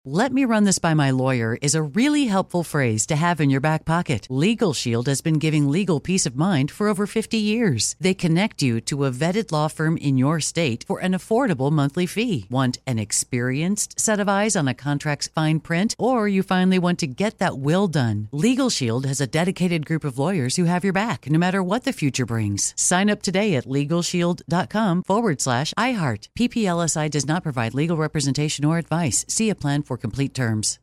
"Let me run this by my lawyer" is a really helpful phrase to have in your back pocket. Legal Shield has been giving legal peace of mind for over 50 years. They connect you to a vetted law firm in your state for an affordable monthly fee. Want an experienced set of eyes on a contract's fine print? Or you finally want to get that will done? Legal Shield has a dedicated group of lawyers who have your back, no matter what the future brings. Sign up today at LegalShield.com/iHeart. PPLSI does not provide legal representation or advice. See a plan for complete terms.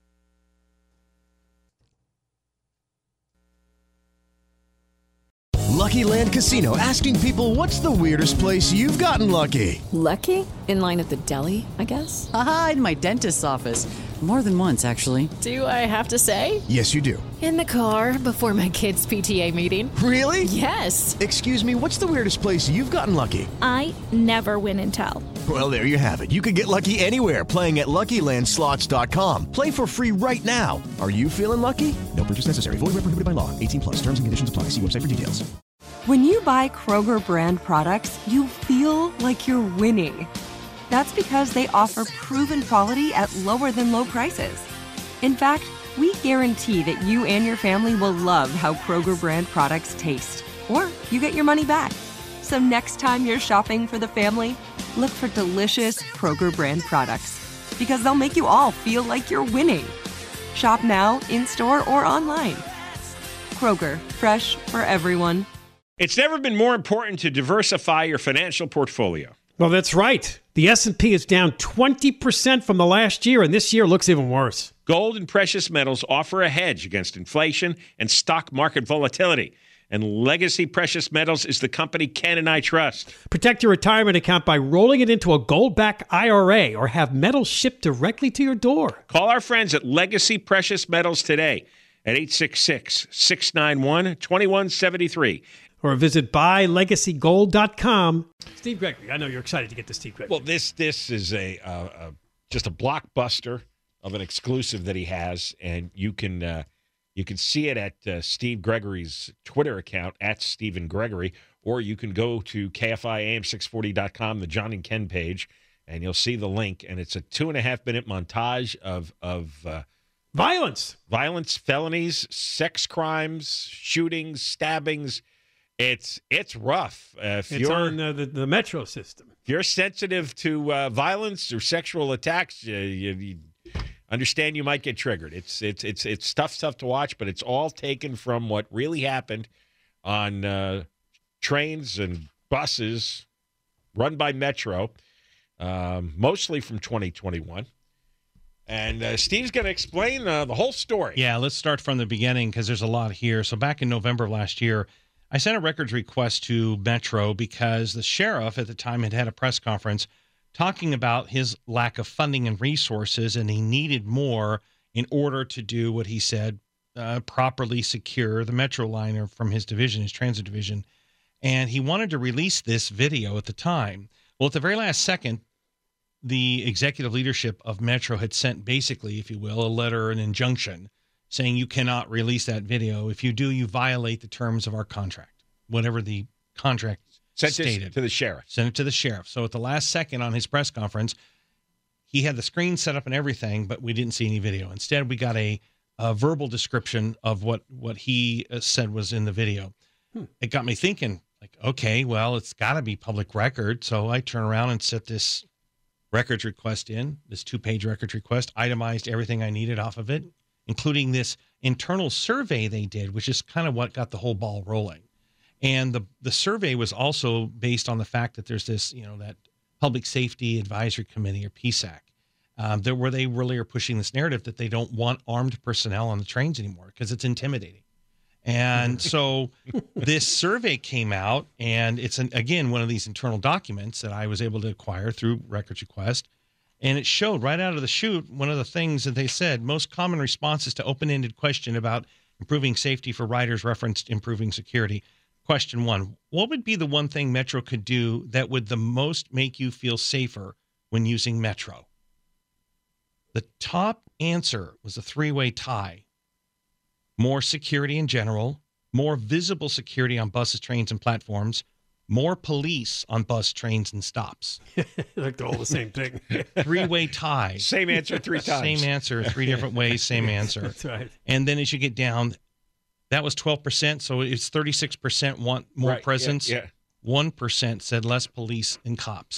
Lucky Land Casino, asking people, what's the weirdest place you've gotten lucky? Lucky? In line at the deli, I guess? Aha, in my dentist's office. More than once, actually. Do I have to say? Yes, you do. In the car before my kids' PTA meeting. Really? Yes. Excuse me, what's the weirdest place you've gotten lucky? I never win and tell. Well, there you have it. You can get lucky anywhere, playing at LuckyLandSlots.com. Play for free right now. Are you feeling lucky? No purchase necessary. Void where prohibited by law. 18+. Terms and conditions apply. See website for details. When you buy Kroger brand products, you feel like you're winning. That's because they offer proven quality at lower than low prices. In fact, we guarantee that you and your family will love how Kroger brand products taste, or you get your money back. So next time you're shopping for the family, look for delicious Kroger brand products, because they'll make you all feel like you're winning. Shop now, in-store, or online. Kroger, fresh for everyone. It's never been more important to diversify your financial portfolio. Well, that's right. The S&P is down 20% from the last year, and this year looks even worse. Gold and precious metals offer a hedge against inflation and stock market volatility. And Legacy Precious Metals is the company Ken and I trust. Protect your retirement account by rolling it into a gold-backed IRA or have metals shipped directly to your door. Call our friends at Legacy Precious Metals today at 866-691-2173. Or visit buylegacygold.com. Steve Gregory, I know you're excited to get to Steve Gregory. Well, this is just a blockbuster of an exclusive that he has, and you can see it at Steve Gregory's Twitter account, at Stephen Gregory, or you can go to KFIAM640.com, the John and Ken page, and you'll see the link, and it's a 2.5-minute montage of violence, felonies, sex crimes, shootings, stabbings. It's rough. It's on the Metro system. If you're sensitive to violence or sexual attacks, you understand you might get triggered. It's tough to watch, but it's all taken from what really happened on trains and buses run by Metro, mostly from 2021. And Steve's going to explain the whole story. Yeah, let's start from the beginning because there's a lot here. So back in November of last year, I sent a records request to Metro because the sheriff at the time had a press conference talking about his lack of funding and resources, and he needed more in order to do what he said, properly secure the Metro liner from his division, his transit division. And he wanted to release this video at the time. Well, at the very last second, the executive leadership of Metro had sent basically, if you will, a letter, an injunction, saying you cannot release that video. If you do, you violate the terms of our contract, whatever the contract stated. It to the sheriff. Sent it to the sheriff. So at the last second on his press conference, he had the screen set up and everything, but we didn't see any video. Instead, we got a verbal description of what he said was in the video. It got me thinking, like, okay, well, it's got to be public record. So I turn around and set this records request in, this 2-page records request, itemized everything I needed off of it, including this internal survey they did, which is kind of what got the whole ball rolling. And the survey was also based on the fact that there's this, that Public Safety Advisory Committee, or PSAC, where they really are pushing this narrative that they don't want armed personnel on the trains anymore because it's intimidating. And so this survey came out, and it's, again, one of these internal documents that I was able to acquire through records request. And it showed right out of the chute, one of the things that they said, most common responses to open-ended question about improving safety for riders referenced improving security. Question 1, what would be the one thing Metro could do that would the most make you feel safer when using Metro? The top answer was a 3-way tie. More security in general, more visible security on buses, trains, and platforms, more police on bus, trains, and stops. Like they're all the same thing. Three-way tie. Same answer 3 times. Same answer, 3 different ways, same answer. That's right. And then as you get down, that was 12%, so it's 36% want more Right, presence. Yeah. 1% said less police and cops.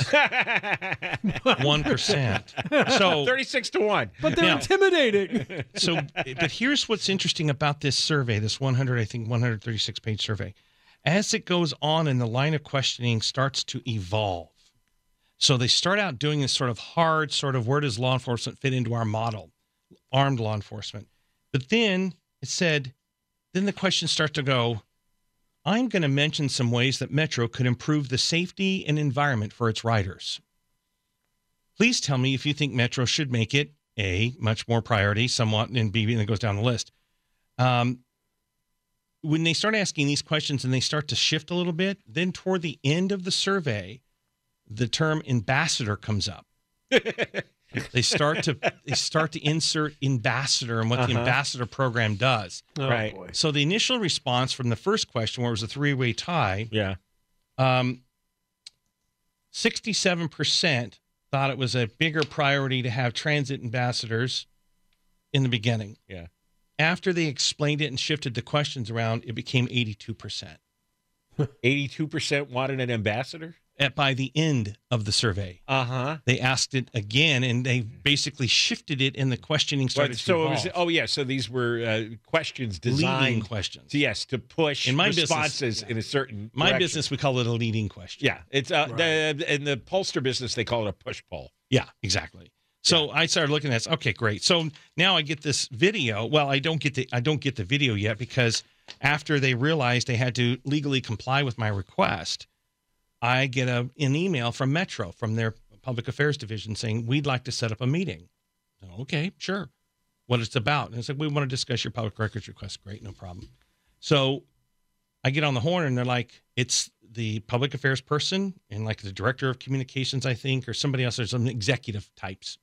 1%. So 36 to 1. But they're Now- intimidating. but here's what's interesting about this survey, this 136-page survey. As it goes on and the line of questioning starts to evolve. So they start out doing this sort of hard, sort of where does law enforcement fit into our model, armed law enforcement. But then it said, then the questions start to go, I'm going to mention some ways that Metro could improve the safety and environment for its riders. Please tell me if you think Metro should make it A, much more priority, somewhat, and B, and it goes down the list. When they start asking these questions and they start to shift a little bit, then toward the end of the survey, the term ambassador comes up. They start to insert ambassador and what the ambassador program does. Oh, Right. boy. So the initial response from the first question, where it was a 3-way tie, Yeah. 67% thought it was a bigger priority to have transit ambassadors in the beginning. Yeah. After they explained it and shifted the questions around, it became 82%. 82% wanted an ambassador? By the end of the survey, they asked it again, and they basically shifted it, and the questioning started to evolve. So these were questions designed. Leading questions. Yes, to push In my responses business, in a certain My direction. business, we call it a leading question. Yeah, it's in the pollster business they call it a push poll. Yeah, exactly. So I started looking at this. Okay, great. So now I get this video. Well, I don't get the video yet because after they realized they had to legally comply with my request, I get an email from Metro, from their public affairs division, saying, we'd like to set up a meeting. Okay, sure. What it's about. And I said, we want to discuss your public records request. Great, no problem. So I get on the horn and they're like, it's the public affairs person and like the director of communications, I think, or somebody else. There's some executive types.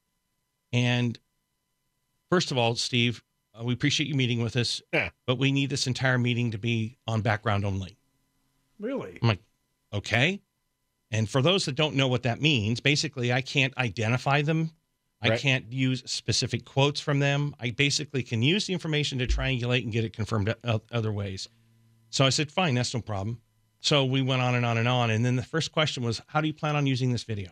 And first of all, Steve, we appreciate you meeting with us, but we need this entire meeting to be on background only. Really? I'm like, okay. And for those that don't know what that means, basically, I can't identify them. I Right. can't use specific quotes from them. I basically can use the information to triangulate and get it confirmed other ways. So I said, fine, that's no problem. So we went on and on and on. And then the first question was, how do you plan on using this video?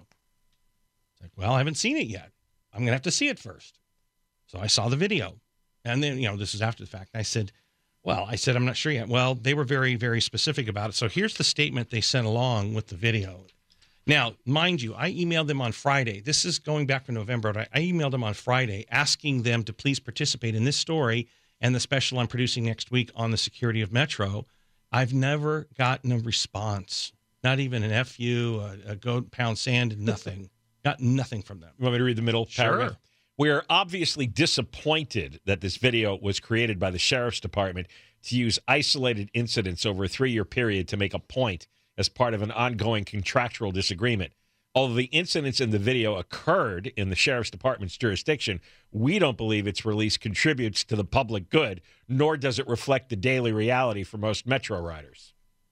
It's like, well, I haven't seen it yet. I'm going to have to see it first. So I saw the video. And then, this is after the fact. I said, I'm not sure yet. Well, they were very, very specific about it. So here's the statement they sent along with the video. Now, mind you, I emailed them on Friday. This is going back from November. But I emailed them on Friday asking them to please participate in this story and the special I'm producing next week on the security of Metro. I've never gotten a response, not even an FU, a goat pound sand, nothing. Got nothing from them. You want me to read the middle paragraph? Sure. We are obviously disappointed that this video was created by the Sheriff's Department to use isolated incidents over a 3-year period to make a point as part of an ongoing contractual disagreement. Although the incidents in the video occurred in the Sheriff's Department's jurisdiction, we don't believe its release contributes to the public good, nor does it reflect the daily reality for most Metro riders.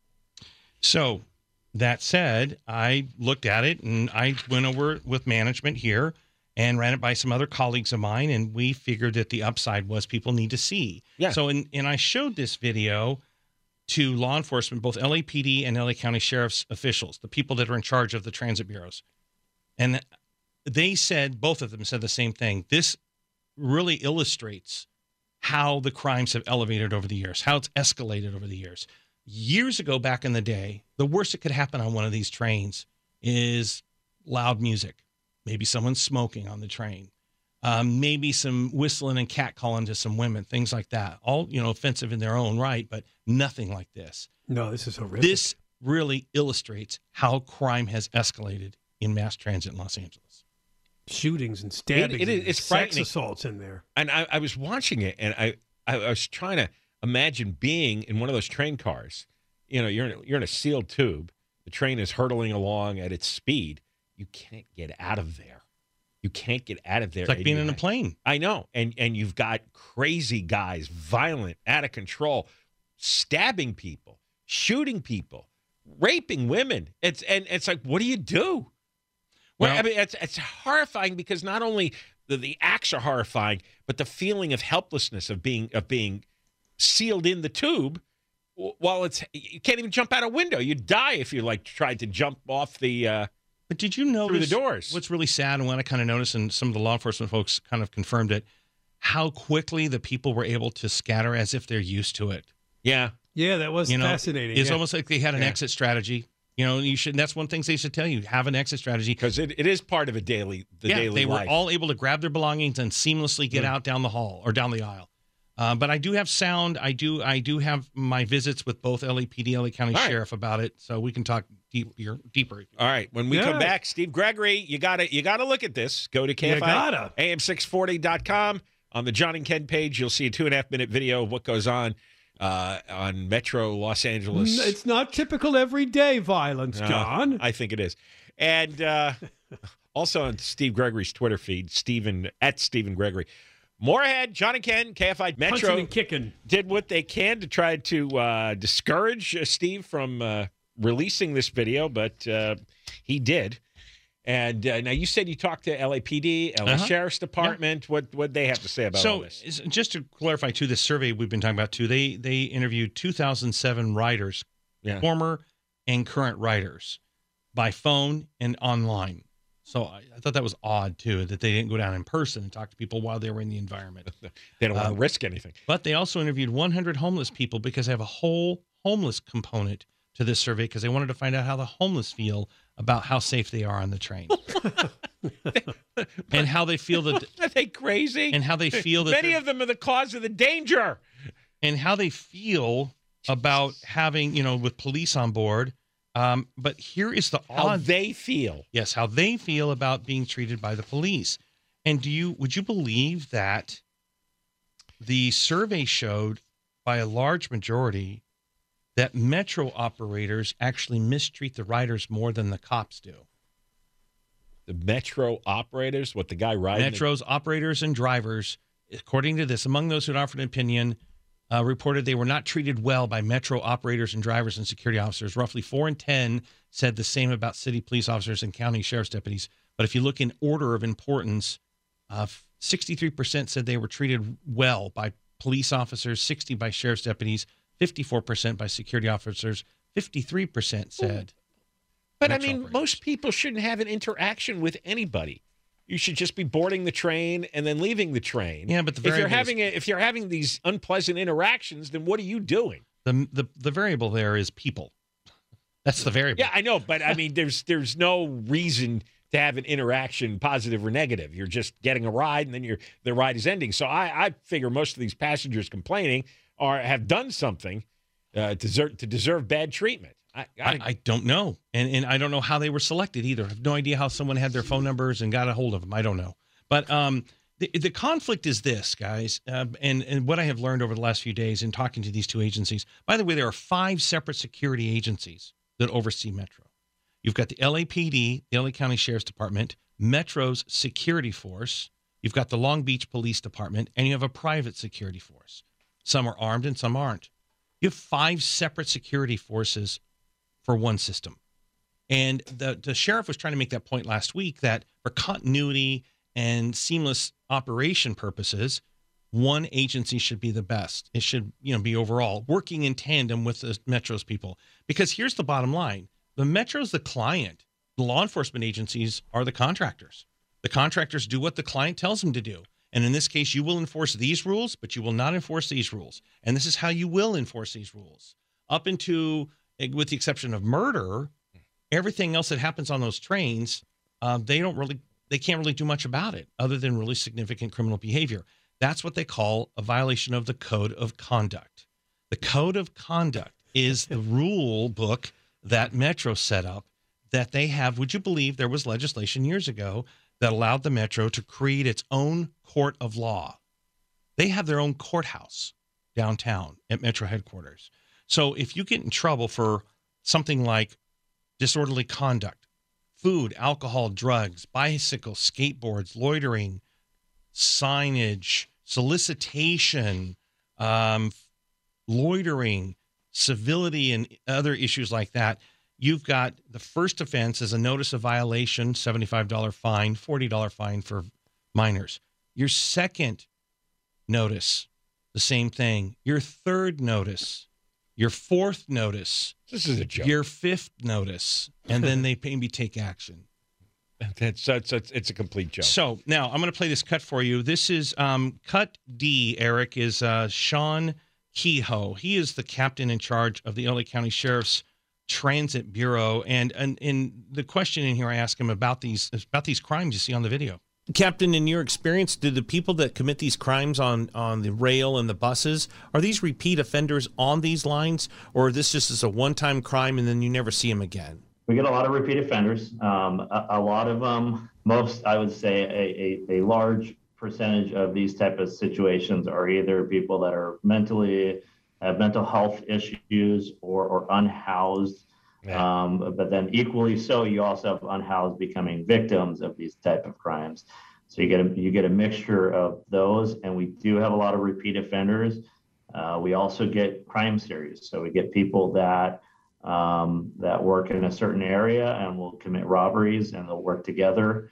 So that said, I looked at it and I went over with management here and ran it by some other colleagues of mine, and we figured that the upside was people need to see. Yeah. So, and I showed this video to law enforcement, both LAPD and LA County Sheriff's officials, the people that are in charge of the transit bureaus. And they said, both of them said the same thing. This really illustrates how the crimes have elevated over the years, how it's escalated over the years. Years ago, back in the day, the worst that could happen on one of these trains is loud music. Maybe someone smoking on the train. Maybe some whistling and catcalling to some women, things like that. All, offensive in their own right, but nothing like this. No, this is horrific. This really illustrates how crime has escalated in mass transit in Los Angeles. Shootings and stabbings. It's sex frightening. assaults in there. And I was watching it, and I was trying to imagine being in one of those train cars. You're in a sealed tube. The train is hurtling along at its speed. You can't get out of there. You can't get out of there. It's like being in a plane. I know. And you've got crazy guys, violent, out of control, stabbing people, shooting people. raping women. It's like, what do you do? Well, I mean, it's horrifying because not only the acts are horrifying, but the feeling of helplessness of being sealed in the tube. While you can't even jump out a window. You'd die if you tried to jump off the. But did you notice through the doors? What's really sad, and what I kind of noticed, and some of the law enforcement folks kind of confirmed it, how quickly the people were able to scatter as if they're used to it. Yeah, that was fascinating. It's almost like they had an exit strategy. You should. That's one thing they should tell you: have an exit strategy because it is part of daily They life. were all able to grab their belongings and seamlessly get out down the hall or down the aisle. But I do have sound. I do have my visits with both LAPD, LA County Sheriff about it, so we can talk deeper. All right. When we come back, Steve Gregory, you gotta look at this. Go to KFI AM640.com. On the John and Ken page, you'll see a 2.5-minute video of what goes on Metro Los Angeles. It's not typical everyday violence, John. I think it is. And also on Steve Gregory's Twitter feed, at Stephen Gregory. More ahead, John and Ken, KFI Metro Punching and kicking. Did what they can to try to discourage Steve from releasing this video, but he did. And now you said you talked to LAPD, LA Sheriff's Department. Yeah. What they have to say about all this? So just to clarify, too, this survey we've been talking about, too, they interviewed 2007 riders, former and current riders, by phone and online. So I thought that was odd, too, that they didn't go down in person and talk to people while they were in the environment. They don't want to risk anything. But they also interviewed 100 homeless people because they have a whole homeless component to this survey because they wanted to find out how the homeless feel about how safe they are on the train. And how they feel that... Are they crazy? And how they feel that... Many of them are the cause of the danger. And how they feel about having, with police on board... but here is the odd... How they feel. Yes, how they feel about being treated by the police. And would you believe that the survey showed by a large majority that Metro operators actually mistreat the riders more than the cops do? The Metro operators? What, the guy riding? Metro's operators and drivers, according to this, among those who offered an opinion... reported they were not treated well by Metro operators and drivers and security officers. Roughly 4 in 10 said the same about city police officers and county sheriff's deputies. But if you look in order of importance, 63% said they were treated well by police officers, 60% by sheriff's deputies, 54% by security officers, 53% said. But I mean, most people shouldn't have an interaction with anybody. You should just be boarding the train and then leaving the train. Yeah, but if you're having these unpleasant interactions, then what are you doing? The variable there is people. That's the variable. Yeah, I know, but I mean, there's no reason to have an interaction, positive or negative. You're just getting a ride, and then the ride is ending. So I figure most of these passengers complaining have done something to deserve bad treatment. I don't know. And I don't know how they were selected either. I have no idea how someone had their phone numbers and got a hold of them. I don't know. But the conflict is this, guys, and what I have learned over the last few days in talking to these two agencies. By the way, there are 5 separate security agencies that oversee Metro. You've got the LAPD, the LA County Sheriff's Department, Metro's security force. You've got the Long Beach Police Department, and you have a private security force. Some are armed and some aren't. You have 5 separate security forces for one system. And the sheriff was trying to make that point last week that for continuity and seamless operation purposes, one agency should be the best. It should, be overall working in tandem with the Metro's people. Because here's the bottom line. The Metro's the client. The law enforcement agencies are the contractors. The contractors do what the client tells them to do. And in this case, you will enforce these rules, but you will not enforce these rules. And this is how you will enforce these rules. Up into, with the exception of murder, everything else that happens on those trains, they can't really do much about it other than really significant criminal behavior. That's what they call a violation of the Code of Conduct. The Code of Conduct is the rule book that Metro set up that they have. Would you believe there was legislation years ago that allowed the Metro to create its own court of law? They have their own courthouse downtown at Metro headquarters. So if you get in trouble for something like disorderly conduct, food, alcohol, drugs, bicycles, skateboards, loitering, signage, solicitation, loitering, civility, and other issues like that, you've got the first offense is a notice of violation, $75 fine, $40 fine for minors. Your second notice, the same thing. Your third notice, your fourth notice. This is a joke. Your fifth notice, and then they maybe take action. It's a complete joke. So now I'm going to play this cut for you. This is cut D, Eric, is Sean Kehoe. He is the captain in charge of the LA County Sheriff's Transit Bureau. And in the question in here, I ask him about these crimes you see on the video. Captain, in your experience, do the people that commit these crimes on the rail and the buses, are these repeat offenders on these lines, or this just is a one-time crime and then you never see them again? We get a lot of repeat offenders. A lot of them, most, I would say a large percentage of these type of situations are either people that are have mental health issues or unhoused. Yeah. But then equally so, you also have unhoused becoming victims of these type of crimes. So you get a mixture of those, and we do have a lot of repeat offenders. We also get crime series. So we get people that work in a certain area and will commit robberies, and they'll work together.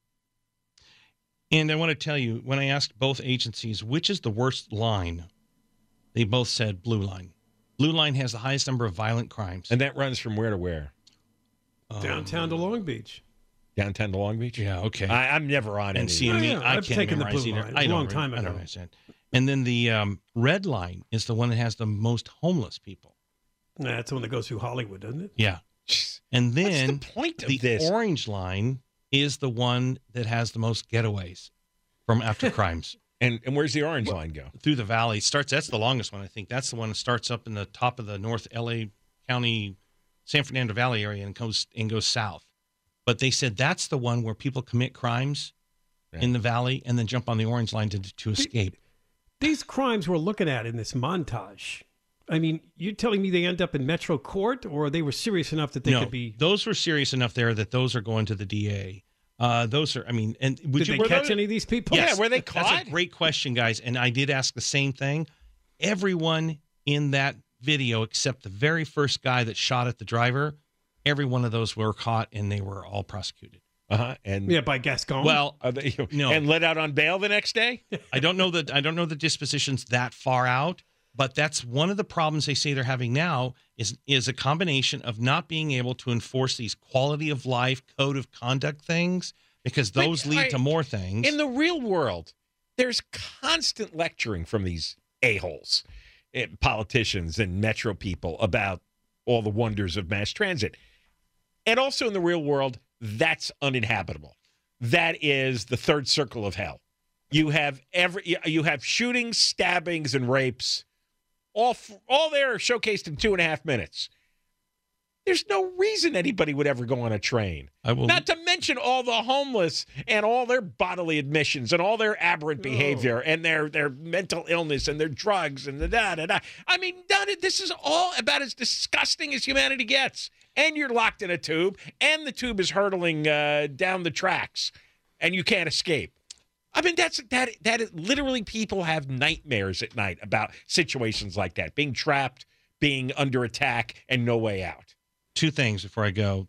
And I want to tell you, when I asked both agencies, which is the worst line, they both said Blue Line. Blue Line has the highest number of violent crimes. And that runs from where to where? Downtown to Long Beach. Downtown to Long Beach? Yeah, okay. I'm never on and it. CME, I I've can't taken the memorize Blue either. Line. A long time ago. I don't understand. And then the Red Line is the one that has the most homeless people. Nah, that's the one that goes through Hollywood, doesn't it? Yeah. And then what's the point of the this? Orange Line is the one that has the most getaways from after crimes. And where's the Orange Line go? Through the valley. That's the longest one, I think. That's the one that starts up in the top of the North LA County, San Fernando Valley area and goes south. But they said that's the one where people commit crimes in the valley and then jump on the Orange Line to escape. These crimes we're looking at in this montage, I mean, you're telling me they end up in Metro Court, or they were serious enough that they could be... those were serious enough there that those are going to the DA. Those are, I mean, and did they catch any of these people? Yes, yeah, were they caught? That's a great question, guys. And I did ask the same thing. Everyone in that video, except the very first guy that shot at the driver, every one of those were caught, and they were all prosecuted. And yeah, by Gascon. Well, no, and let out on bail the next day. I don't know the dispositions that far out, but that's one of the problems they say they're having now is a combination of not being able to enforce these quality of life, code of conduct things, because those lead to more things. In the real world, there's constant lecturing from these a-holes, politicians and metro people about all the wonders of mass transit. And also in the real world, that's uninhabitable. That is the third circle of hell. You have shootings, stabbings, and rapes, all there showcased in 2.5 minutes. There's no reason anybody would ever go on a train. Not to mention all the homeless and all their bodily admissions and all their aberrant behavior and their mental illness and their drugs and the da-da-da. I mean, this is all about as disgusting as humanity gets. And you're locked in a tube, and the tube is hurtling down the tracks, and you can't escape. I mean, that is literally, people have nightmares at night about situations like that, being trapped, being under attack, and no way out. Two things before I go.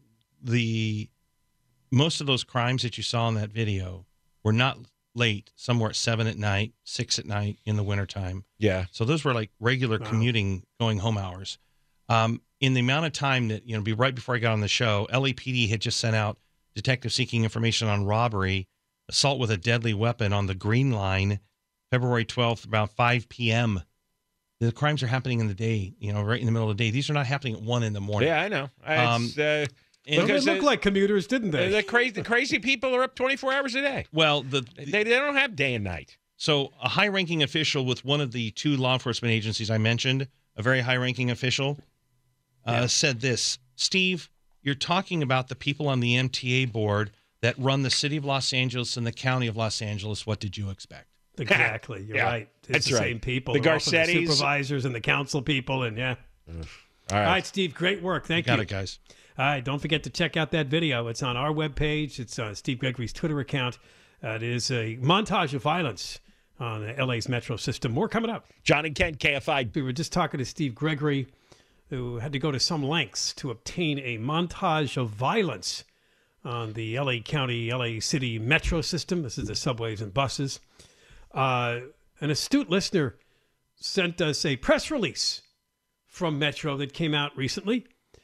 Most of those crimes that you saw in that video were not late. Some were at 7 at night, 6 at night in the wintertime. Yeah. So those were like regular commuting, going home hours. In the amount of time that, be right before I got on the show, LAPD had just sent out detectives seeking information on robbery, assault with a deadly weapon on the Green Line, February 12th, about 5 p.m. The crimes are happening in the day, right in the middle of the day. These are not happening at 1 in the morning. Yeah, I know. They look like commuters, didn't they? The crazy people are up 24 hours a day. Well, they don't have day and night. So a high-ranking official with one of the two law enforcement agencies I mentioned, a very high-ranking official, said this: Steve, you're talking about the people on the MTA board that run the city of Los Angeles and the county of Los Angeles. What did you expect? Exactly. You're right. It's That's the right. same people. The They're also Garcettis. the supervisors and the council people. And All right, Steve, great work. Thank you. Got it, guys. All right, don't forget to check out that video. It's on our webpage. It's on Steve Gregory's Twitter account. It is a montage of violence on LA's metro system. More coming up. John and Ken, KFI. We were just talking to Steve Gregory who had to go to some lengths to obtain a montage of violence on the LA County, LA City metro system. This is the subways and buses. An astute listener sent us a press release from Metro that came out recently.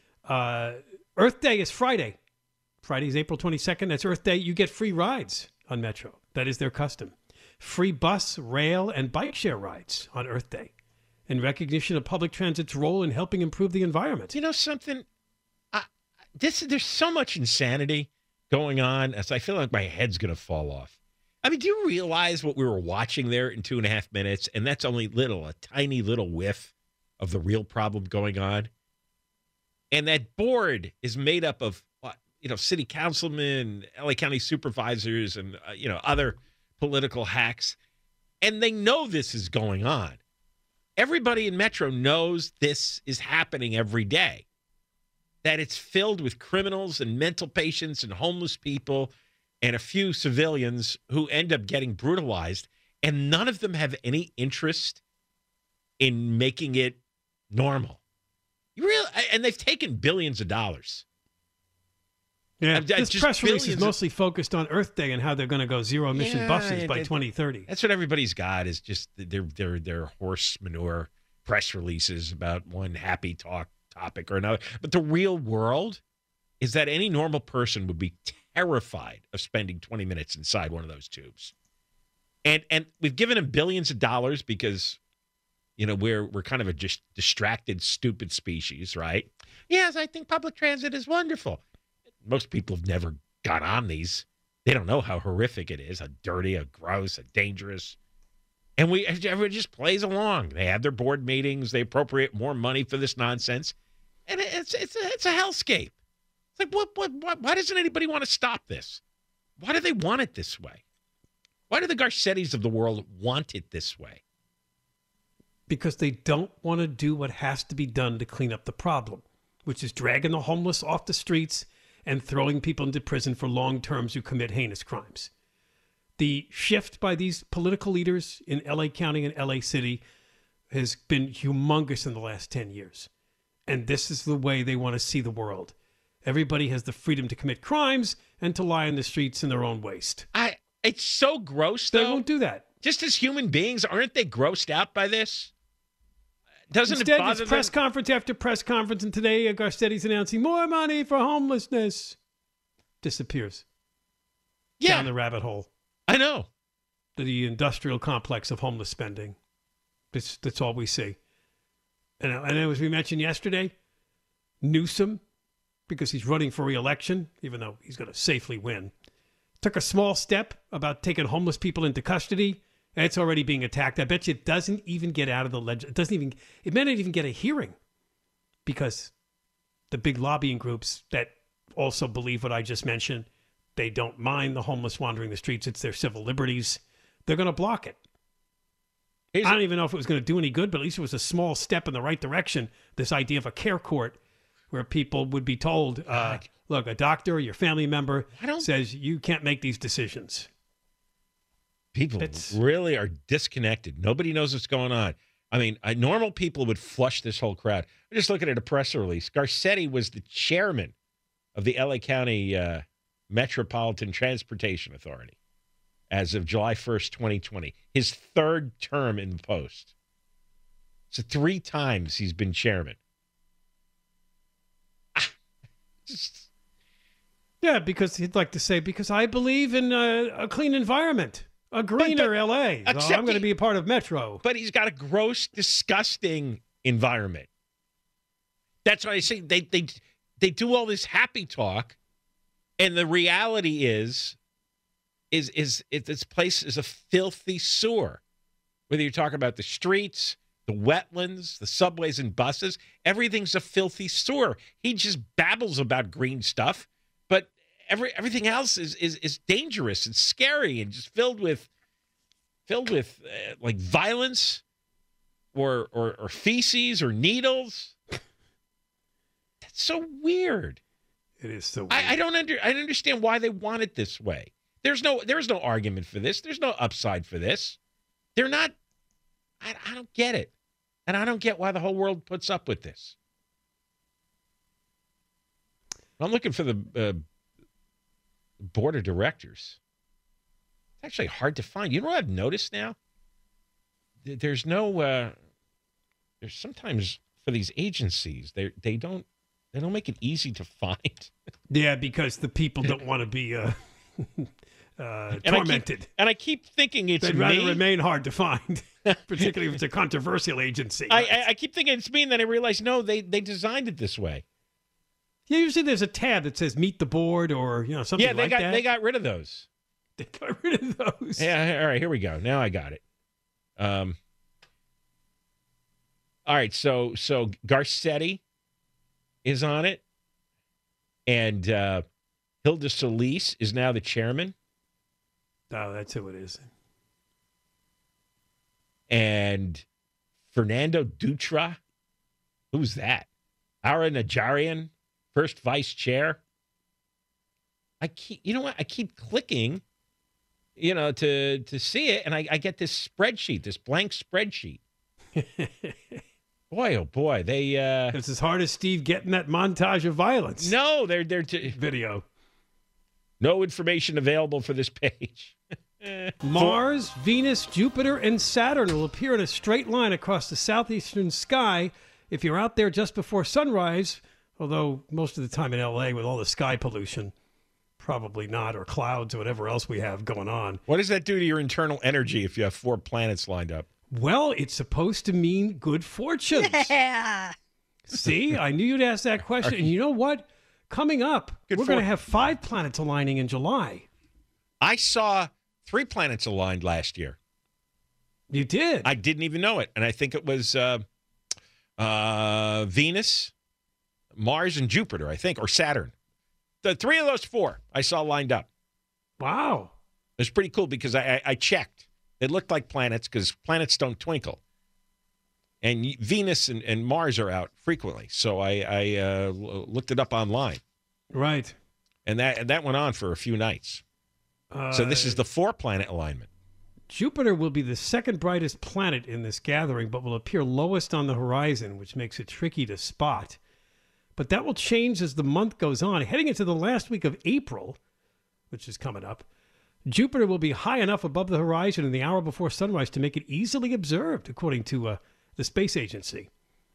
Earth Day is Friday. Friday is April 22nd. That's Earth Day. You get free rides on Metro. That is their custom. Free bus, rail, and bike share rides on Earth Day in recognition of public transit's role in helping improve the environment. You know something? There's so much insanity going on as I feel like my head's going to fall off. I mean, do you realize what we were watching there in 2.5 minutes? And that's only a tiny little whiff of the real problem going on. And that board is made up of, city councilmen, LA County supervisors, and, other political hacks. And they know this is going on. Everybody in Metro knows this is happening every day, that it's filled with criminals and mental patients and homeless people and a few civilians who end up getting brutalized, and none of them have any interest in making it normal. And they've taken billions of dollars. Yeah, this press release is mostly focused on Earth Day and how they're going to go zero-emission buses by 2030. That's what everybody's got, is just their horse manure press releases about one happy topic or another. But the real world is that any normal person would be terrified of spending 20 minutes inside one of those tubes. And we've given them billions of dollars because, we're kind of a just distracted, stupid species, right? Yes, I think public transit is wonderful. Most people have never got on these. They don't know how horrific it is, how dirty, how gross, how dangerous. And everybody just plays along. They have their board meetings. They appropriate more money for this nonsense. And it's a hellscape. It's like, why doesn't anybody want to stop this? Why do they want it this way? Why do the Garcettis of the world want it this way? Because they don't want to do what has to be done to clean up the problem, which is dragging the homeless off the streets and throwing people into prison for long terms who commit heinous crimes. The shift by these political leaders in LA County and LA City has been humongous in the last 10 years. And this is the way they want to see the world. Everybody has the freedom to commit crimes and to lie in the streets in their own waste. It's so gross, though. They won't do that. Just as human beings, aren't they grossed out by this? Instead, it's press conference after press conference, and today Garcetti's announcing more money for homelessness. Disappears. Yeah. Down the rabbit hole. I know. The industrial complex of homeless spending. That's all we see. And as we mentioned yesterday, Newsom, because he's running for re-election, even though he's going to safely win, took a small step about taking homeless people into custody. And it's already being attacked. I bet you it doesn't even get out of the it may not even get a hearing, because the big lobbying groups that also believe what I just mentioned, they don't mind the homeless wandering the streets. It's their civil liberties. They're going to block it. I don't even know if it was going to do any good, but at least it was a small step in the right direction. This idea of a care court where people would be told, look, a doctor or your family member says you can't make these decisions. People really are disconnected. Nobody knows what's going on. I mean, normal people would flush this whole crowd. I'm just looking at a press release. Garcetti was the chairman of the LA County Metropolitan Transportation Authority as of July 1st, 2020. His third term in the post. So 3 times he's been chairman. Yeah, because he'd like to say, because I believe in a clean environment. A greener LA. So I'm going to be a part of Metro. But he's got a gross, disgusting environment. That's why I say they do all this happy talk, and the reality is this place is a filthy sewer. Whether you're talking about the streets, the wetlands, the subways and buses, everything's a filthy sewer. He just babbles about green stuff, but everything else is dangerous and scary and just filled with like violence or feces or needles. That's so weird. It is so weird. I don't understand why they want it this way. There's no argument for this. There's no upside for this. I don't get it. And I don't get why the whole world puts up with this. I'm looking for the board of directors. It's actually hard to find. You know what I've noticed now? There's no. There's sometimes for these agencies they don't make it easy to find. Yeah, because the people don't want to be tormented. I keep thinking it's They'd me. rather remain hard to find, particularly if it's a controversial agency. I keep thinking it's me, and then I realize, no, they designed it this way. Yeah, usually there's a tab that says "Meet the Board" or something like that. Yeah, they got rid of those. They got rid of those. Yeah, all right, here we go. Now I got it. All right, so Garcetti is on it, and Hilda Solis is now the chairman. Oh, that's who it is. And Fernando Dutra, who's that? Ara Najarian, first vice chair. I keep clicking, to see it, and I get this spreadsheet, this blank spreadsheet. Boy, oh boy, it's as hard as Steve getting that montage of violence. No, they're video. No information available for this page. Mars, Venus, Jupiter, and Saturn will appear in a straight line across the southeastern sky if you're out there just before sunrise, although most of the time in LA with all the sky pollution, probably not, or clouds or whatever else we have going on. What does that do to your internal energy if you have 4 planets lined up? Well, it's supposed to mean good fortune. Yeah. See, I knew you'd ask that question. And you know what? Coming up, we're going to have 5 planets aligning in July. I saw 3 planets aligned last year. You did? I didn't even know it. And I think it was Venus, Mars, and Jupiter, I think, or Saturn. The 3 of those 4 I saw lined up. Wow. It was pretty cool because I checked. It looked like planets because planets don't twinkle. And Venus and Mars are out frequently. So I looked it up online. Right. And that went on for a few nights. So this is the 4-planet alignment. Jupiter will be the second brightest planet in this gathering, but will appear lowest on the horizon, which makes it tricky to spot. But that will change as the month goes on. Heading into the last week of April, which is coming up, Jupiter will be high enough above the horizon in the hour before sunrise to make it easily observed, according to the space agency.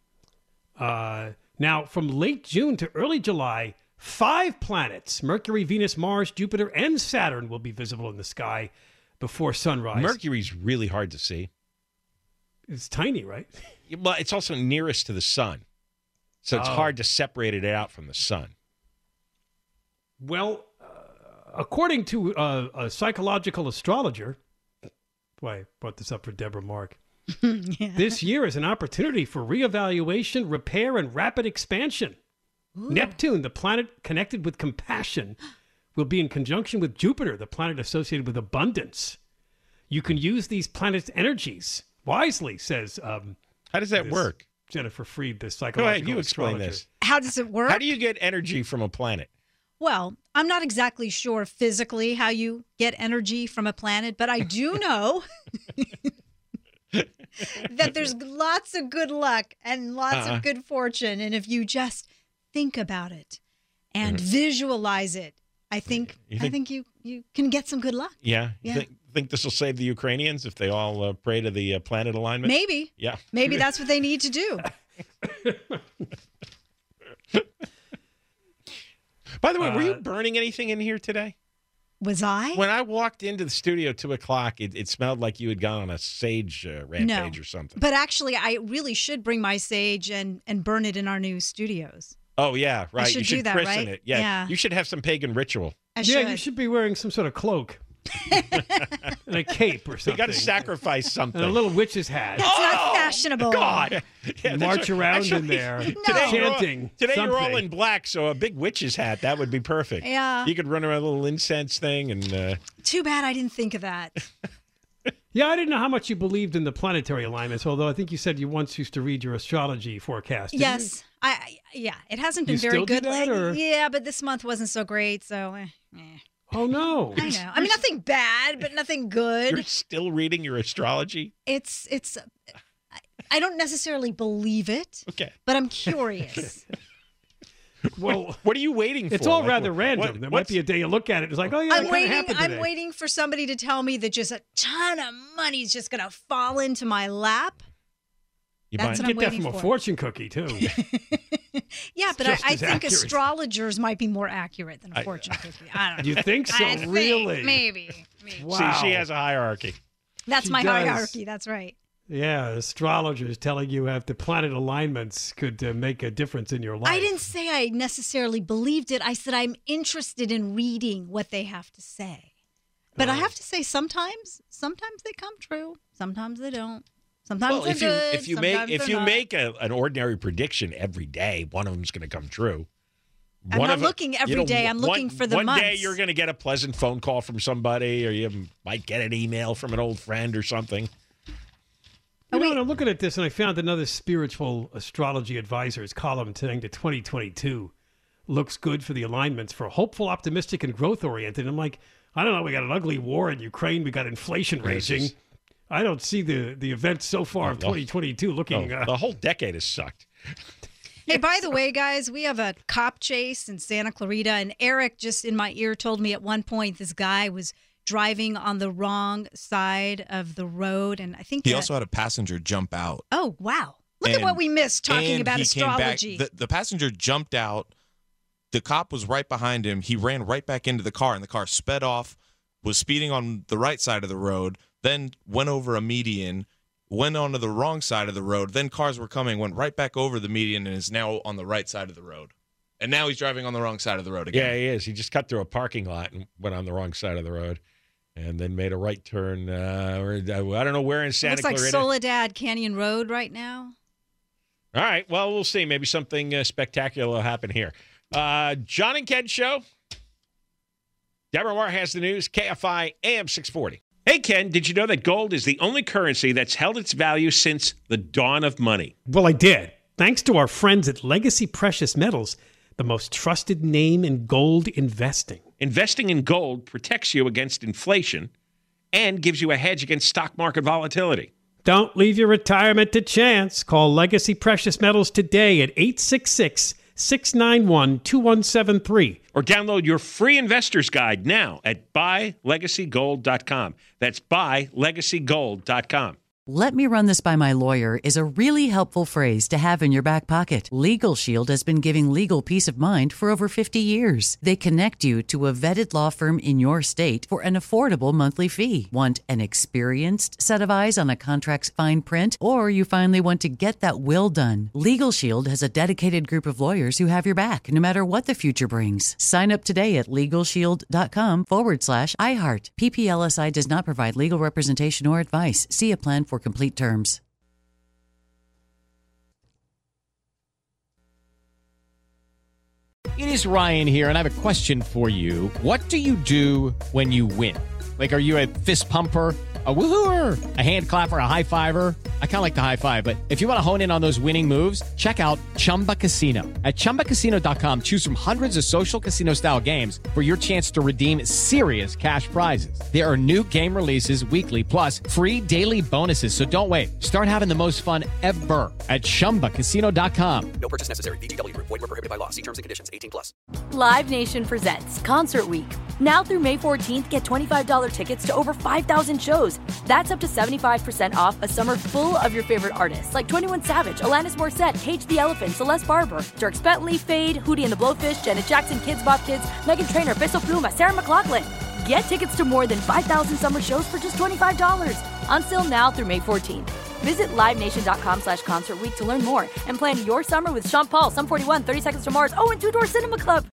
Now, from late June to early July, 5 planets, Mercury, Venus, Mars, Jupiter, and Saturn, will be visible in the sky before sunrise. Mercury's really hard to see. It's tiny, right? Well, it's also nearest to the sun. So it's hard to separate it out from the sun. Well, according to a psychological astrologer, boy, I brought this up for Deborah Mark. Yeah. This year is an opportunity for reevaluation, repair, and rapid expansion. Ooh. Neptune, the planet connected with compassion, will be in conjunction with Jupiter, the planet associated with abundance. You can use these planets' energies wisely, says. How does that work? Jennifer Freed, the psychological astrologer. Go ahead, you explain this. How does it work? How do you get energy from a planet? Well, I'm not exactly sure physically how you get energy from a planet, but I do know that there's lots of good luck and lots of good fortune. And if you just think about it and visualize it, I think you can get some good luck. Yeah. Yeah. You think this will save the Ukrainians if they all pray to the planet alignment? Maybe. Yeah. Maybe that's what they need to do. By the way, were you burning anything in here today? Was I? When I walked into the studio at 2:00, it smelled like you had gone on a sage rampage or something. But actually, I really should bring my sage and burn it in our new studios. Oh, yeah, right. I should do that, christen right? it. Yeah. Yeah. You should have some pagan ritual. You should be wearing some sort of cloak. And a cape or something. You got to sacrifice something. And a little witch's hat. That's not fashionable. God. Yeah, March around in there, chanting. Today something. you're all in black, so a big witch's hat, that would be perfect. Yeah. You could run around a little incense thing. And Too bad I didn't think of that. Yeah, I didn't know how much you believed in the planetary alignments, although I think you said you once used to read your astrology forecast. Yes. It hasn't been very still do good. that, or? Yeah, but this month wasn't so great, so Oh, no. I know. I mean, nothing bad, but nothing good. You're still reading your astrology? It's I don't necessarily believe it. Okay. But I'm curious. Well, what are you waiting for? It's all rather random. There might be a day you look at it, it's like, oh yeah, it kind of happened today. I'm waiting for somebody to tell me that just a ton of money is just going to fall into my lap. That's what I'm waiting for. You get that from a fortune cookie, too. Yeah, but I think astrologers might be more accurate than a fortune cookie. I don't know. You think so? Really? Maybe. Wow. See, she has a hierarchy. That's my hierarchy. That's right. Yeah, astrologers telling you the planet alignments could make a difference in your life. I didn't say I necessarily believed it. I said I'm interested in reading what they have to say. But I have to say sometimes they come true. Sometimes they don't. Sometimes they're good. If you make an ordinary prediction every day, one of them's going to come true. I'm not looking every day. I'm looking for the months. One day you're going to get a pleasant phone call from somebody, or you might get an email from an old friend or something. You know, I'm looking at this, and I found another spiritual astrology advisor's column saying that 2022 looks good for the alignments for hopeful, optimistic, and growth-oriented. I'm like, I don't know. We got an ugly war in Ukraine. We got inflation raging. I don't see the events so far of 2022 looking... the whole decade has sucked. Hey, by the way, guys, we have a cop chase in Santa Clarita, and Eric just in my ear told me at one point this guy was driving on the wrong side of the road, and I think he also had a passenger jump out. Oh, wow. Look at what we missed talking about astrology. The passenger jumped out. The cop was right behind him. He ran right back into the car, and the car sped off, was speeding on the right side of the road, then went over a median, went onto the wrong side of the road. Then cars were coming, went right back over the median, and is now on the right side of the road. And now he's driving on the wrong side of the road again. Yeah, he is. He just cut through a parking lot and went on the wrong side of the road. And then made a right turn. I don't know where in Santa Clarita. Looks like Soledad Canyon Road right now. All right. Well, we'll see. Maybe something spectacular will happen here. John and Ken Show. Deborah Moore has the news. KFI AM 640. Hey, Ken, did you know that gold is the only currency that's held its value since the dawn of money? Well, I did. Thanks to our friends at Legacy Precious Metals, the most trusted name in gold investing. Investing in gold protects you against inflation and gives you a hedge against stock market volatility. Don't leave your retirement to chance. Call Legacy Precious Metals today at 866-691-2173. Or download your free investor's guide now at buylegacygold.com. That's buylegacygold.com. Let me run this by my lawyer is a really helpful phrase to have in your back pocket. Legal Shield has been giving legal peace of mind for over 50 years. They connect you to a vetted law firm in your state for an affordable monthly fee. Want an experienced set of eyes on a contract's fine print? Or you finally want to get that will done? Legal Shield has a dedicated group of lawyers who have your back, no matter what the future brings. Sign up today at LegalShield.com/iHeart. PPLSI does not provide legal representation or advice. See a plan for complete terms. It is Ryan here, and I have a question for you. What do you do when you win? Like, are you a fist pumper, a woohooer, a hand clapper, a high fiver? I kind of like the high five, but if you want to hone in on those winning moves, check out Chumba Casino. At ChumbaCasino.com, choose from hundreds of social casino-style games for your chance to redeem serious cash prizes. There are new game releases weekly, plus free daily bonuses, so don't wait. Start having the most fun ever at ChumbaCasino.com. No purchase necessary. VGW. Void where prohibited by law. See terms and conditions. 18+. Live Nation presents Concert Week. Now through May 14th, get $25 tickets to over 5,000 shows. That's up to 75% off a summer full of your favorite artists like 21 Savage, Alanis Morissette, Cage the Elephant, Celeste Barber, Dierks Bentley, Fade, Hootie and the Blowfish, Janet Jackson, Kids Bop Kids, Meghan Trainor, Bissell Pluma, Sarah McLachlan. Get tickets to more than 5,000 summer shows for just $25. Until now through May 14th. Visit LiveNation.com/Concert Week to learn more and plan your summer with Sean Paul, Sum 41, 30 Seconds to Mars, and Two Door Cinema Club.